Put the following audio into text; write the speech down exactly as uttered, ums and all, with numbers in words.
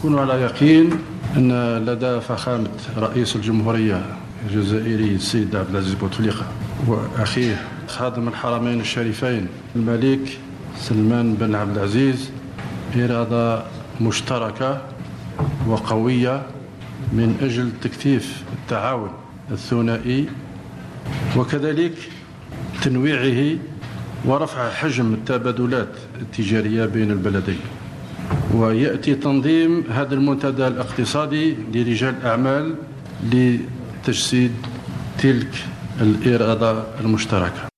كونوا على يقين أن لدى فخامة رئيس الجمهورية الجزائري السيد عبد العزيز بوتفليقة وأخيه خادم الحرمين الشريفين الملك سلمان بن عبد العزيز إرادة مشتركة وقوية من أجل تكثيف التعاون الثنائي وكذلك تنويعه ورفع حجم التبادلات التجارية بين البلدين. ويأتي تنظيم هذا المنتدى الاقتصادي لرجال الأعمال لتجسيد تلك الإرادة المشتركة.